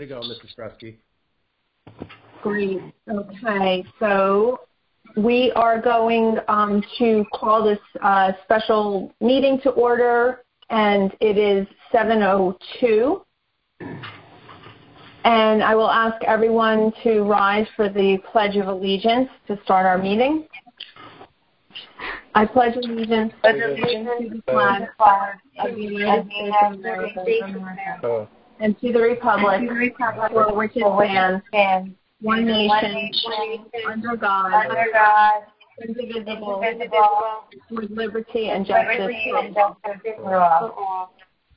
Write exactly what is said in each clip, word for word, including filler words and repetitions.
There you go, Missus Fresky. Great. Okay, so we are going um, to call this uh, special meeting to order, and it is seven oh two. And I will ask everyone to rise for the Pledge of Allegiance to start our meeting. I pledge allegiance to the flag of the United States of America and to the republic for which it stands, one nation, under God, indivisible, with liberty and justice for all.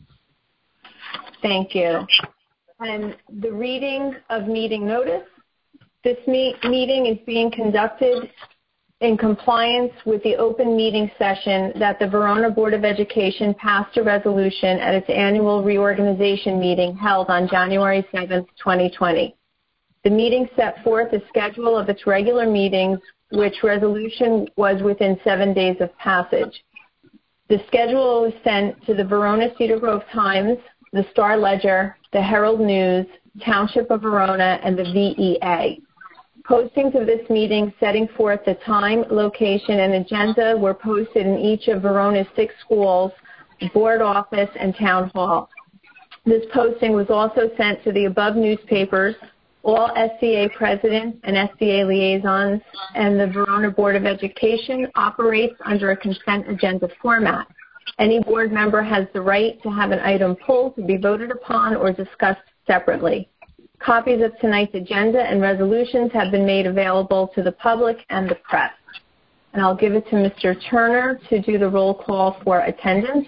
Thank you. And the reading of meeting notice. This me- meeting is being conducted in compliance with the open meeting session that the Verona Board of Education passed a resolution at its annual reorganization meeting held on January seventh, twenty twenty. The meeting set forth a schedule of its regular meetings, which resolution was within seven days of passage. The schedule was sent to the Verona Cedar Grove Times, the Star Ledger, the Herald News, Township of Verona, and the V E A. Postings of this meeting setting forth the time, location, and agenda were posted in each of Verona's six schools, board office, and town hall. This posting was also sent to the above newspapers, all S C A presidents and S C A liaisons, and the Verona Board of Education operates under a consent agenda format. Any board member has the right to have an item pulled to be voted upon or discussed separately. Copies of tonight's agenda and resolutions have been made available to the public and the press. And I'll give it to Mister Turner to do the roll call for attendance.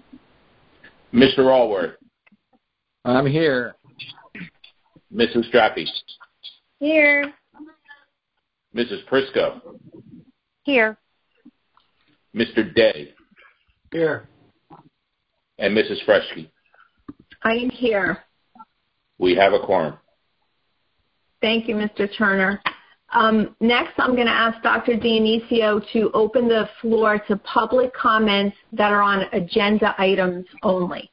Mister Allworth. I'm here. Missus Strappi. Here. Missus Prisco. Here. Mister Day. Here. And Missus Fresky. I am here. We have a quorum. Thank you, Mister Turner. Um, next, I'm going to ask Doctor Dionisio to open the floor to public comments that are on agenda items only.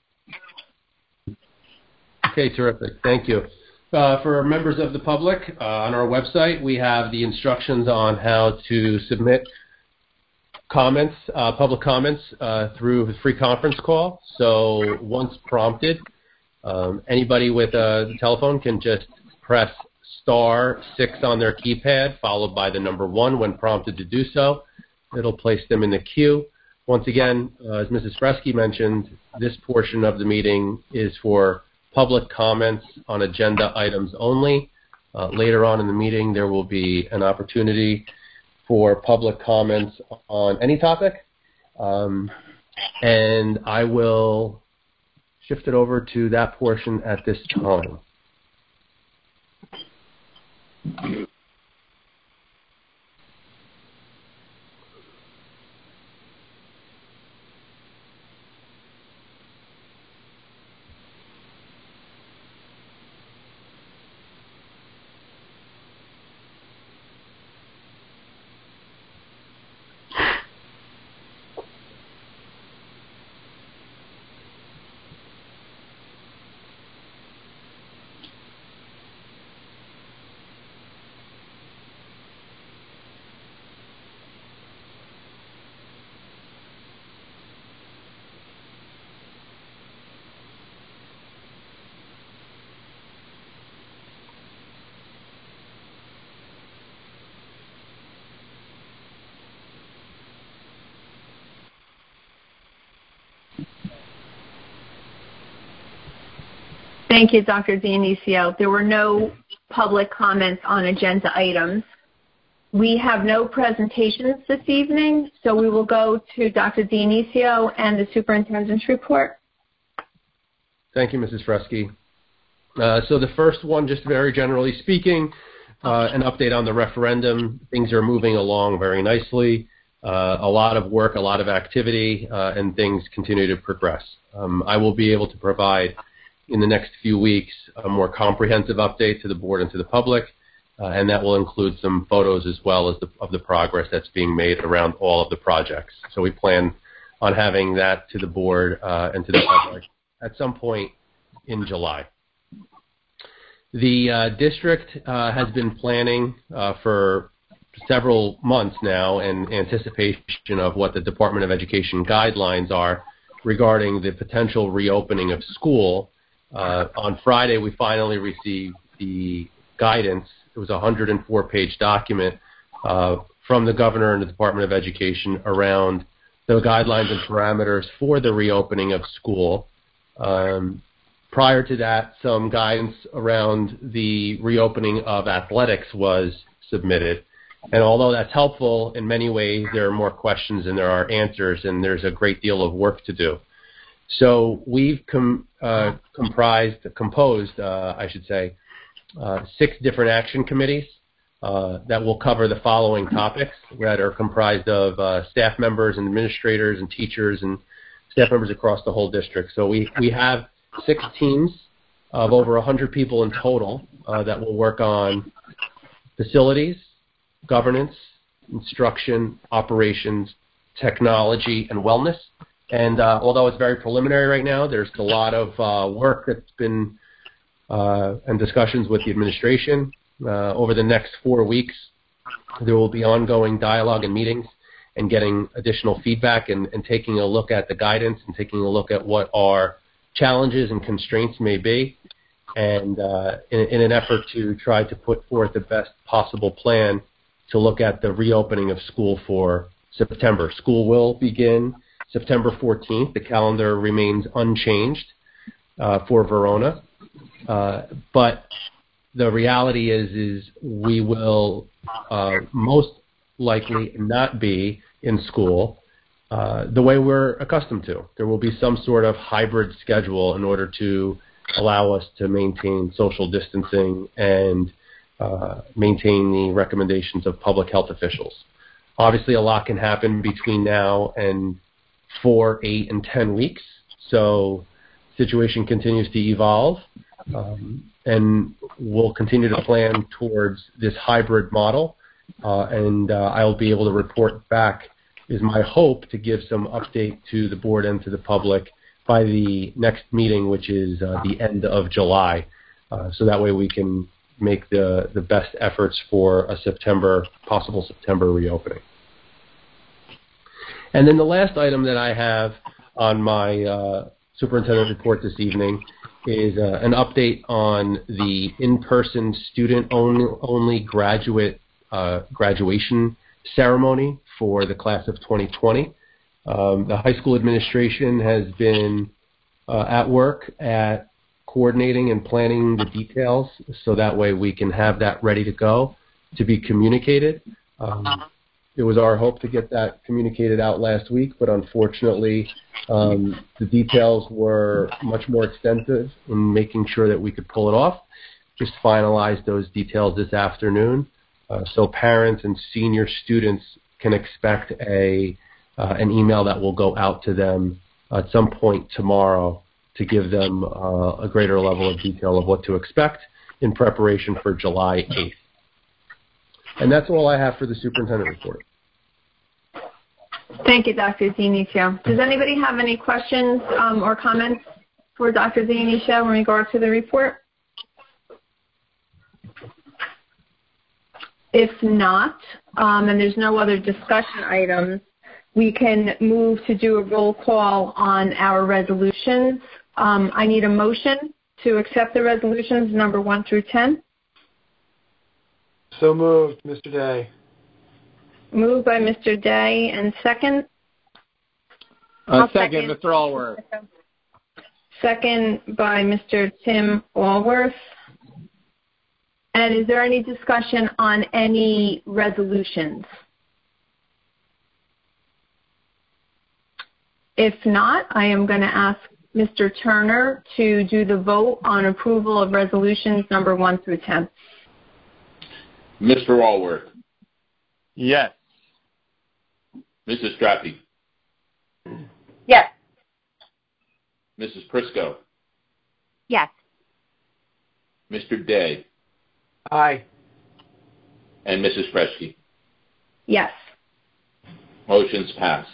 Okay, terrific. Thank you. Uh, for members of the public, uh, on our website, we have the instructions on how to submit comments, uh, public comments, uh, through the free conference call. So once prompted, um, anybody with a telephone can just press star six on their keypad, followed by the number one when prompted to do so. It'll place them in the queue. Once again, uh, as Missus Fresky mentioned, this portion of the meeting is for public comments on agenda items only. Uh, later on in the meeting, there will be an opportunity for public comments on any topic. Um, and I will shift it over to that portion at this time. Thank you, Doctor Dionisio. There were no public comments on agenda items. We have no presentations this evening, so we will go to Doctor Dionisio and the superintendent's report. Thank you, Missus Fresky. Uh, so the first one, just very generally speaking, uh, an update on the referendum. Things are moving along very nicely. Uh, a lot of work, a lot of activity, uh, and things continue to progress. Um, I will be able to provide in the next few weeks a more comprehensive update to the board and to the public, uh, and that will include some photos as well as the, of the progress that's being made around all of the projects. So we plan on having that to the board uh, and to the public at some point in July. The uh, district uh, has been planning uh, for several months now in anticipation of what the Department of Education guidelines are regarding the potential reopening of school. Uh, on Friday, we finally received the guidance. It was a one hundred four page document uh, from the governor and the Department of Education around the guidelines and parameters for the reopening of school. Um, prior to that, some guidance around the reopening of athletics was submitted. And although that's helpful in many ways, there are more questions than there are answers, and there's a great deal of work to do. So we've com- uh, comprised, composed, uh, I should say, uh, six different action committees uh, that will cover the following topics that are comprised of uh, staff members and administrators and teachers and staff members across the whole district. So we, we have six teams of over one hundred people in total uh, that will work on facilities, governance, instruction, operations, technology, and wellness. And uh, although it's very preliminary right now, there's a lot of uh, work that's been uh, and discussions with the administration. Uh, over the next four weeks, there will be ongoing dialogue and meetings and getting additional feedback and, and taking a look at the guidance and taking a look at what our challenges and constraints may be, and uh, in, in an effort to try to put forth the best possible plan to look at the reopening of school for September. School will begin September fourteenth. The calendar remains unchanged uh, for Verona. Uh, but the reality is, is we will uh, most likely not be in school uh, the way we're accustomed to. There will be some sort of hybrid schedule in order to allow us to maintain social distancing and uh, maintain the recommendations of public health officials. Obviously, a lot can happen between now and four, eight, and ten weeks. So the situation continues to evolve, um, and we'll continue to plan towards this hybrid model. Uh, and uh, I'll be able to report back, is my hope, to give some update to the board and to the public by the next meeting, which is uh, the end of July. Uh, so that way we can make the, the best efforts for a September, possible September reopening. And then the last item that I have on my uh, superintendent report this evening is uh, an update on the in-person student-only graduate uh, graduation ceremony for the class of twenty twenty. Um, the high school administration has been uh, at work at coordinating and planning the details, so that way we can have that ready to go to be communicated. Um, it was our hope to get that communicated out last week, but unfortunately um, the details were much more extensive in making sure that we could pull it off. Just finalized those details this afternoon, uh, so parents and senior students can expect a uh, an email that will go out to them at some point tomorrow to give them uh, a greater level of detail of what to expect in preparation for July eighth. And that's all I have for the superintendent report. Thank you, Doctor Zianichio. Does anybody have any questions um, or comments for Doctor Zianichio in regard to the report? If not, um, and there's no other discussion items, we can move to do a roll call on our resolutions. Um, I need a motion to accept the resolutions number one through ten. So moved, Mister Day. Moved by Mister Day, and second? Uh, second, second, Mister Allworth. Second by Mister Tim Allworth. And is there any discussion on any resolutions? If not, I am going to ask Mister Turner to do the vote on approval of resolutions number one through ten. Mister Allworth. Yes. Missus Strappi. Yes. Missus Prisco. Yes. Mister Day. Aye. And Missus Fresky. Yes. Motions pass.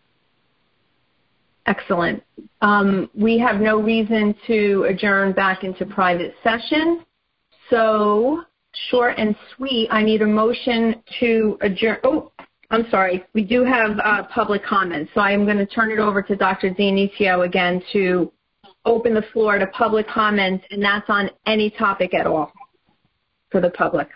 Excellent. Um, we have no reason to adjourn back into private session. So, short and sweet, I need a motion to adjourn. Oh, I'm sorry. We do have uh, public comments, so I am going to turn it over to Doctor Dionisio again to open the floor to public comments, and that's on any topic at all for the public.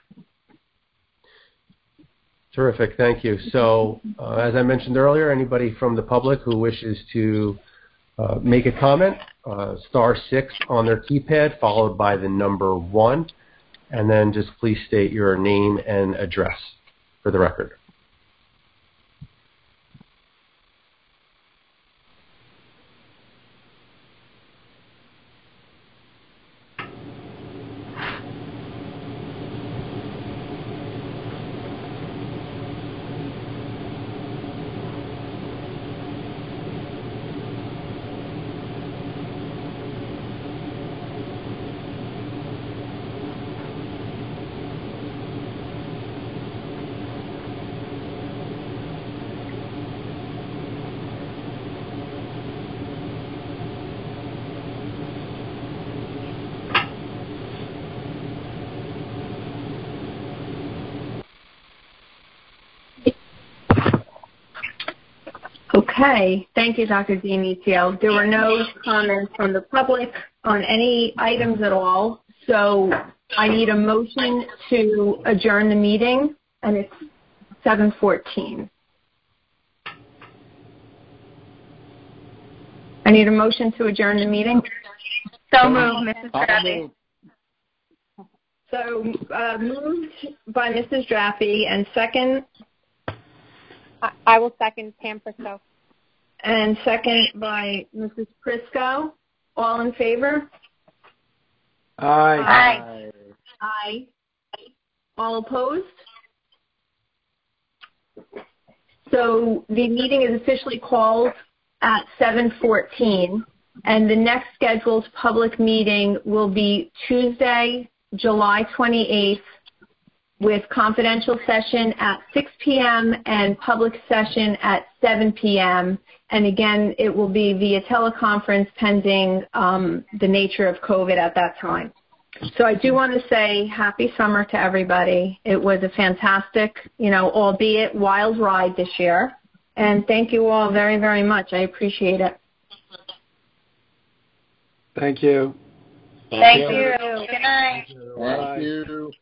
Terrific, thank you. So, uh, as I mentioned earlier, anybody from the public who wishes to uh, make a comment, uh, star six on their keypad, followed by the number one, and then just please state your name and address for the record. Okay, thank you, Doctor Dionisio. There were no comments from the public on any items at all, so I need a motion to adjourn the meeting, and it's seven fourteen. I need a motion to adjourn the meeting. So moved, Missus Drappi. So uh, moved by Missus Drappi, and second? I, I will second Pam Prisco. And second by Missus Prisco. All in favor? Aye. Aye. Aye. All opposed? So the meeting is officially called at seven fourteen, and the next scheduled public meeting will be Tuesday, July twenty-eighth, with confidential session at six p.m. and public session at seven p.m. And again, it will be via teleconference pending um, the nature of COVID at that time. So I do want to say happy summer to everybody. It was a fantastic, you know, albeit wild ride this year. And thank you all very, very much. I appreciate it. Thank you. Thank you. Good night. Thank you.